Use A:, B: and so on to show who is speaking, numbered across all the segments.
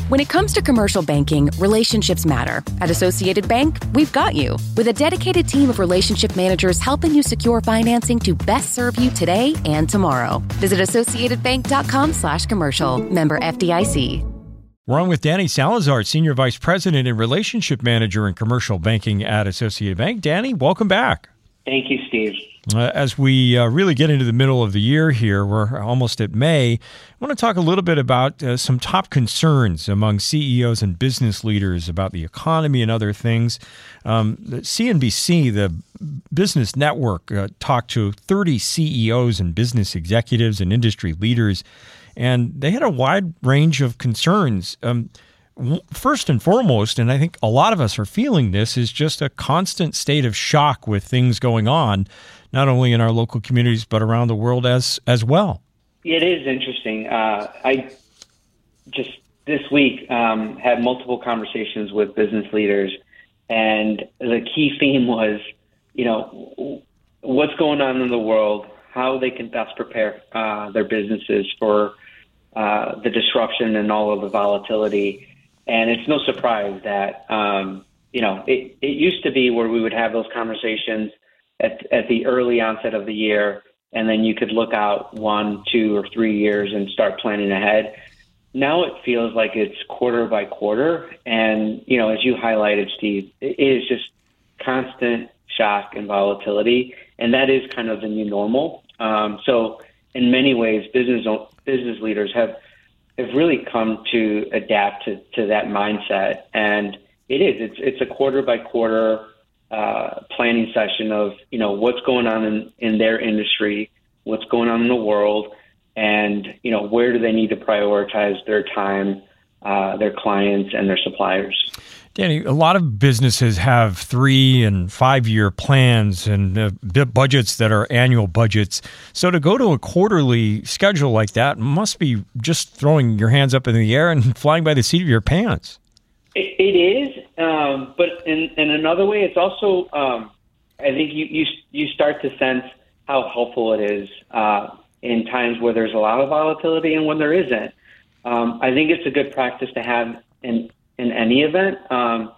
A: When it comes to commercial banking, relationships matter. At Associated Bank, we've got you. With a dedicated team of relationship managers helping you secure financing to best serve you today and tomorrow. Visit associatedbank.com/commercial. Member FDIC.
B: We're on with Danny Salazar, Senior Vice President and Relationship Manager in Commercial Banking at Associated Bank. Danny, welcome back.
C: Thank you, Steve.
B: As we really get into the middle of the year here, we're almost at May, I want to talk a little bit about some top concerns among CEOs and business leaders about the economy and other things. The CNBC, the business network, talked to 30 CEOs and business executives and industry leaders, and they had a wide range of concerns. First and foremost, and I think a lot of us are feeling this, is just a constant state of shock with things going on, not only in our local communities, but around the world as well.
C: It is interesting. I just this week had multiple conversations with business leaders, and the key theme was, what's going on in the world, how they can best prepare their businesses for the disruption and all of the volatility. And it's no surprise that, it used to be where we would have those conversations at the early onset of the year, and then you could look out 1, 2, or 3 years and start planning ahead. Now it feels like it's quarter by quarter. And, as you highlighted, Steve, it is just constant shock and volatility. And that is kind of the new normal. So in many ways, business leaders have really come to adapt to that mindset. And it's a quarter by quarter planning session of, what's going on in their industry, what's going on in the world, and, where do they need to prioritize their time, their clients, and their suppliers.
B: Danny, a lot of businesses have 3 and 5 year plans and budgets that are annual budgets. So to go to a quarterly schedule like that must be just throwing your hands up in the air and flying by the seat of your pants.
C: It is, but in another way, it's also, I think you start to sense how helpful it is in times where there's a lot of volatility and when there isn't. I think it's a good practice to have in any event, and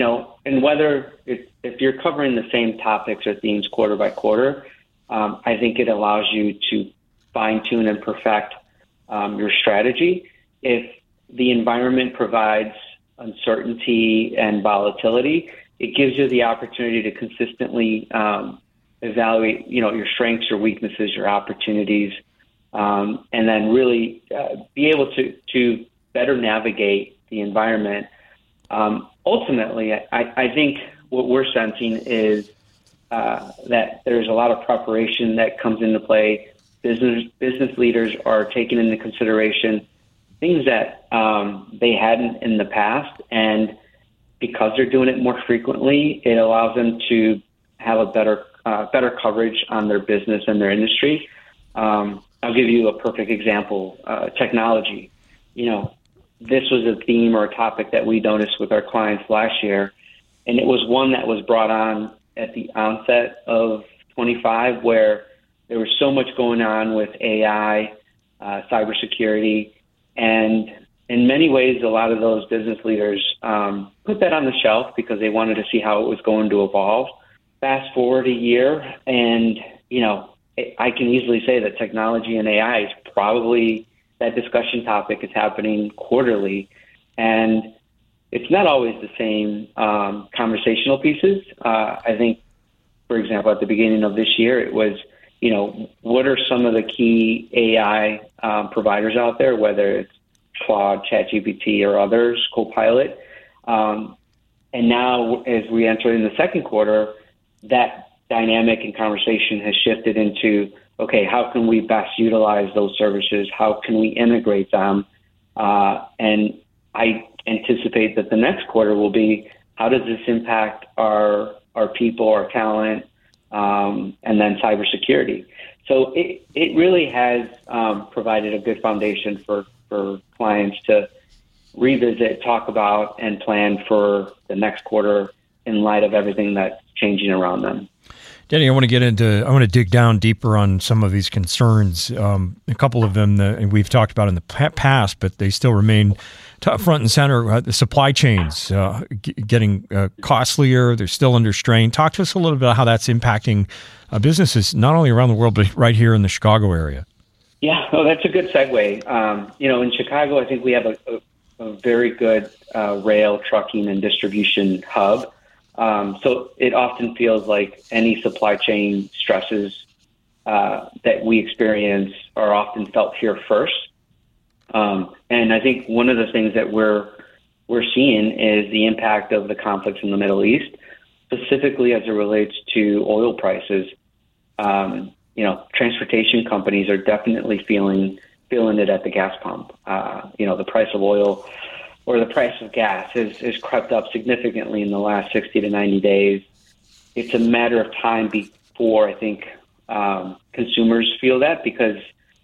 C: whether if you're covering the same topics or themes quarter by quarter, I think it allows you to fine tune and perfect your strategy. If the environment provides uncertainty and volatility, it gives you the opportunity to consistently evaluate, your strengths, your weaknesses, your opportunities, and then really be able to better navigate the environment. Ultimately, I think what we're sensing is that there's a lot of preparation that comes into play. Business leaders are taking into consideration things that they hadn't in the past, and because they're doing it more frequently, it allows them to have a better coverage on their business and their industry. I'll give you a perfect example: technology. This was a theme or a topic that we noticed with our clients last year, and it was one that was brought on at the onset of 25, where there was so much going on with AI, cybersecurity, and in many ways, a lot of those business leaders put that on the shelf because they wanted to see how it was going to evolve. Fast forward a year, and I can easily say that technology and AI is probably that discussion topic is happening quarterly, and it's not always the same conversational pieces. I think, for example, at the beginning of this year, it was, what are some of the key AI providers out there, whether it's Claude, ChatGPT, or others, Copilot. And now, as we enter in the second quarter, that dynamic and conversation has shifted into, okay, how can we best utilize those services? How can we integrate them? And I anticipate that the next quarter will be, how does this impact our people, our talent, and then cybersecurity? So it really has provided a good foundation for clients to revisit, talk about, and plan for the next quarter in light of everything that's changing around them.
B: Danny, I want to dig down deeper on some of these concerns. A couple of them that we've talked about in the past, but they still remain front and center, the supply chains getting costlier. They're still under strain. Talk to us a little bit about how that's impacting businesses, not only around the world, but right here in the Chicago area.
C: Yeah, well, that's a good segue. In Chicago, I think we have a very good rail, trucking, and distribution hub. So it often feels like any supply chain stresses that we experience are often felt here first. And I think one of the things that we're seeing is the impact of the conflicts in the Middle East, specifically as it relates to oil prices. Transportation companies are definitely feeling it at the gas pump. The price of oil or the price of gas has crept up significantly in the last 60 to 90 days. It's a matter of time before I think consumers feel that, because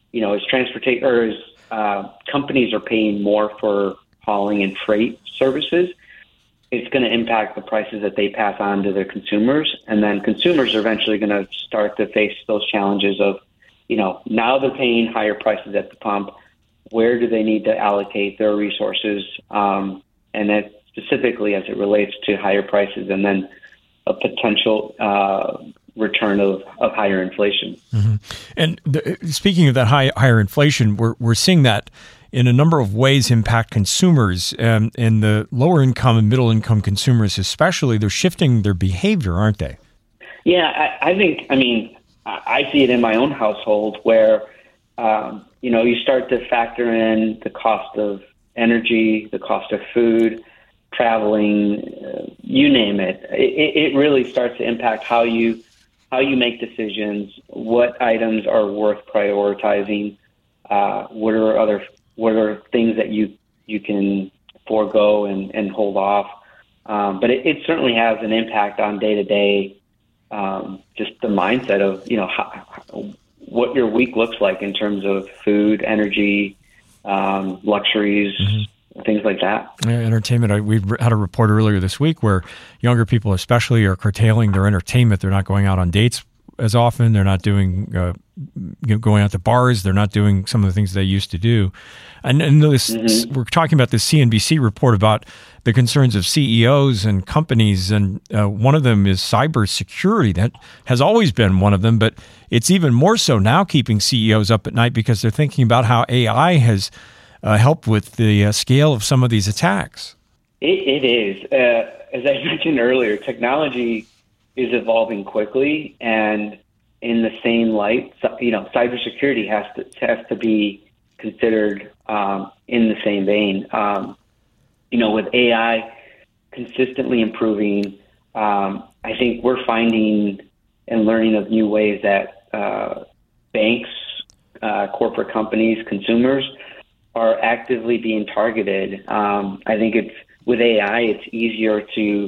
C: as companies are paying more for hauling and freight services, it's going to impact the prices that they pass on to their consumers. And then consumers are eventually going to start to face those challenges of, now they're paying higher prices at the pump. Where do they need to allocate their resources? And that specifically as it relates to higher prices and then a potential return of higher inflation.
B: Mm-hmm. And speaking of that higher inflation, we're seeing that in a number of ways impact consumers, and the lower income and middle income consumers especially. They're shifting their behavior, aren't they?
C: Yeah, I see it in my own household where, you start to factor in the cost of energy, the cost of food, traveling, you name it. It really starts to impact how you make decisions, what items are worth prioritizing, what are things that you can forego and hold off. But it certainly has an impact on day-to-day, just the mindset of, what your week looks like in terms of food, energy, luxuries, things like that.
B: Yeah, entertainment. We had a report earlier this week where younger people especially are curtailing their entertainment. They're not going out on dates as often. They're not doing going out to bars. They're not doing some of the things they used to do. And we're talking about this CNBC report about the concerns of CEOs and companies, and one of them is cybersecurity. That has always been one of them, but it's even more so now, keeping CEOs up at night because they're thinking about how AI has helped with the scale of some of these attacks. It
C: is. As I mentioned earlier, technology is evolving quickly, and in the same light, cybersecurity has to be considered in the same vein. With AI consistently improving, I think we're finding and learning of new ways that banks, corporate companies, consumers are actively being targeted. I think with AI, it's easier to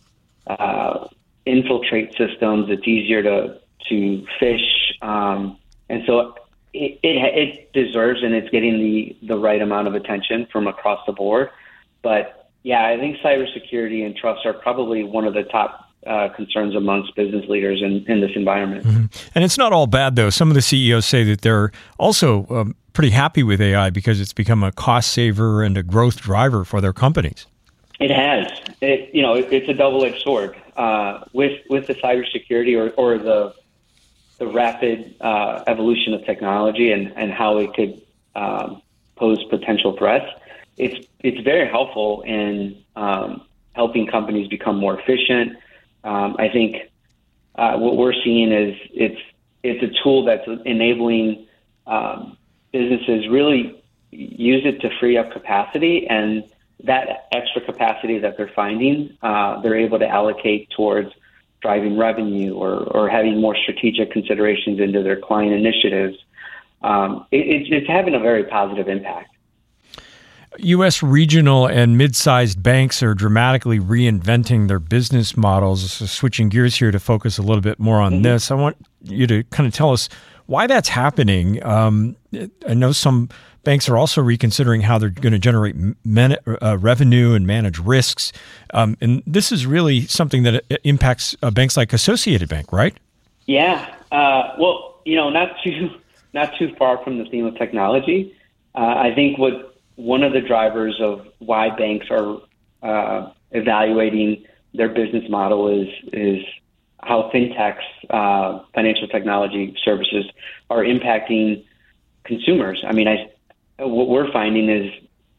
C: infiltrate systems. It's easier to phish, and so it deserves, and it's getting the right amount of attention from across the board. But yeah, I think cybersecurity and trust are probably one of the top concerns amongst business leaders in this environment.
B: Mm-hmm. And it's not all bad, though. Some of the CEOs say that they're also pretty happy with AI because it's become a cost saver and a growth driver for their companies.
C: It has. It's a double-edged sword. With the cybersecurity or the rapid evolution of technology and how it could pose potential threats, it's very helpful in helping companies become more efficient. I think what we're seeing is it's a tool that's enabling businesses really use it to free up capacity, and that extra capacity that they're finding, they're able to allocate towards driving revenue or having more strategic considerations into their client initiatives. It's having a very positive impact.
B: U.S. regional and mid-sized banks are dramatically reinventing their business models. So switching gears here to focus a little bit more on this, I want you to kind of tell us why that's happening. I know some banks are also reconsidering how they're going to generate revenue and manage risks. And this is really something that impacts banks like Associated Bank, right?
C: Yeah. Well, not too far from the theme of technology. I think what one of the drivers of why banks are evaluating their business model is how fintechs, financial technology services, are impacting consumers. I mean, what we're finding is,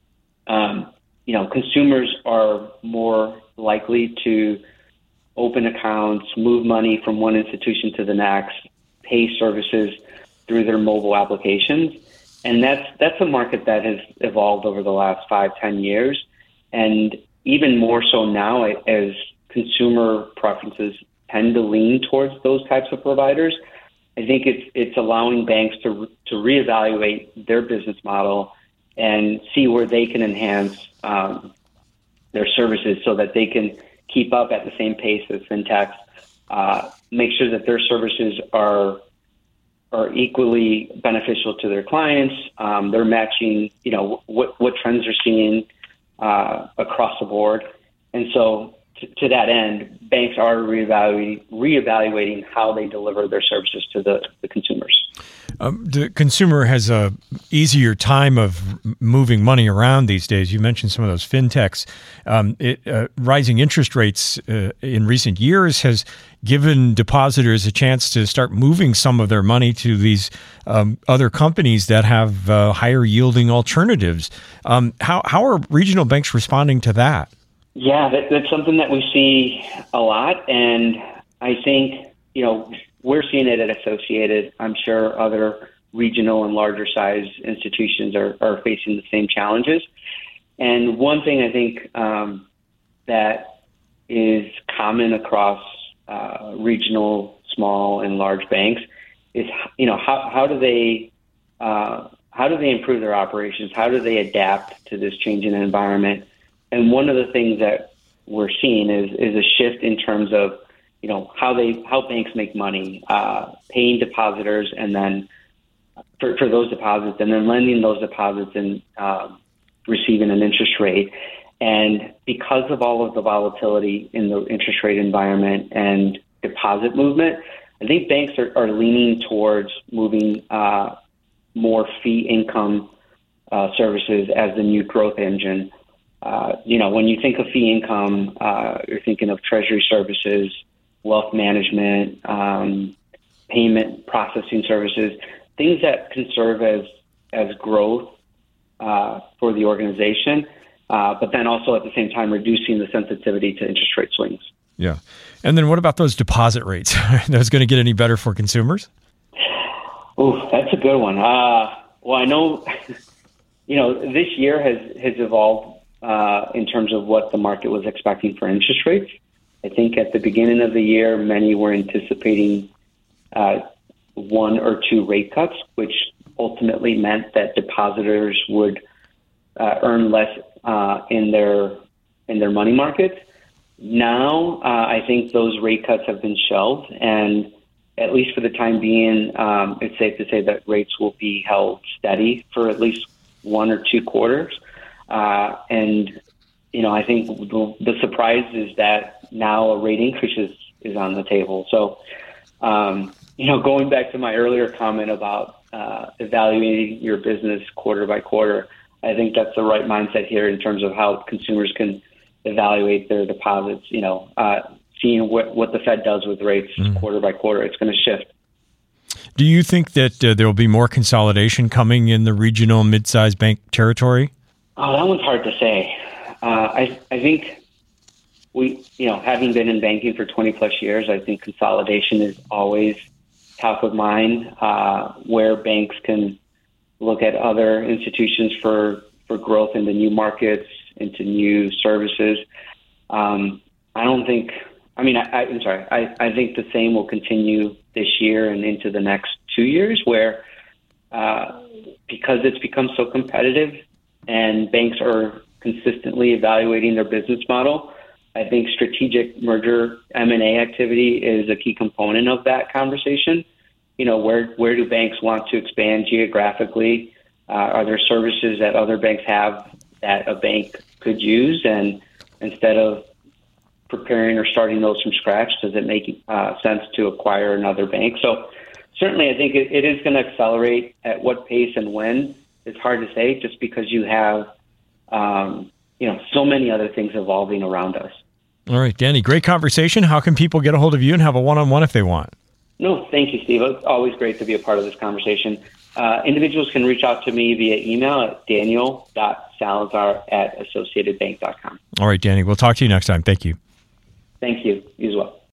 C: consumers are more likely to open accounts, move money from one institution to the next, pay services through their mobile applications. And that's a market that has evolved over the last 5-10 years. And even more so now as consumer preferences tend to lean towards those types of providers. I think it's allowing banks to reevaluate their business model and see where they can enhance their services so that they can keep up at the same pace as fintechs, make sure that their services are equally beneficial to their clients. They're matching, what trends they're seeing across the board. And so to that end, banks are reevaluating how they deliver their services to the consumers.
B: The consumer has a easier time of moving money around these days. You mentioned some of those fintechs. Rising interest rates in recent years has given depositors a chance to start moving some of their money to these other companies that have higher yielding alternatives. How are regional banks responding to that?
C: Yeah, that's something that we see a lot. And I think, we're seeing it at Associated. I'm sure other regional and larger size institutions are facing the same challenges. And one thing I think that is common across regional, small, and large banks is, how do they improve their operations? How do they adapt to this changing environment? And one of the things that we're seeing is a shift in terms of, how banks make money, paying depositors, and then for those deposits, and then lending those deposits and receiving an interest rate. And because of all of the volatility in the interest rate environment and deposit movement, I think banks are leaning towards moving more fee income services as the new growth engine. When you think of fee income, you're thinking of treasury services, wealth management, payment processing services, things that can serve as growth for the organization, but then also at the same time reducing the sensitivity to interest rate swings.
B: Yeah. And then what about those deposit rates? Are those going to get any better for consumers?
C: Oh, that's a good one. Well, I know, this year has evolved in terms of what the market was expecting for interest rates. I think at the beginning of the year, many were anticipating 1 or 2 rate cuts, which ultimately meant that depositors would earn less in their money markets. Now, I think those rate cuts have been shelved, and at least for the time being, it's safe to say that rates will be held steady for at least 1 or 2 quarters. And I think the surprise is that now a rate increase is on the table. So, going back to my earlier comment about evaluating your business quarter by quarter, I think that's the right mindset here in terms of how consumers can evaluate their deposits. Seeing what the Fed does with rates quarter by quarter, it's going to shift.
B: Do you think that there will be more consolidation coming in the regional mid-sized bank territory?
C: Oh, that one's hard to say. I think we, having been in banking for 20 plus years, I think consolidation is always top of mind, where banks can look at other institutions for growth into new markets, into new services. I think the same will continue this year and into the next 2 years, where because it's become so competitive and banks are consistently evaluating their business model, I think strategic merger M&A activity is a key component of that conversation. Where do banks want to expand geographically? Are there services that other banks have that a bank could use? And instead of preparing or starting those from scratch, does it make sense to acquire another bank? So certainly I think it is going to accelerate. At what pace and when it's hard to say just because you have, so many other things evolving around us.
B: All right, Danny, great conversation. How can people get a hold of you and have a one-on-one if they want?
C: No, thank you, Steve. It's always great to be a part of this conversation. Individuals can reach out to me via email at daniel.salazar@associatedbank.com.
B: All right, Danny, we'll talk to you next time. Thank you.
C: Thank you. You as well.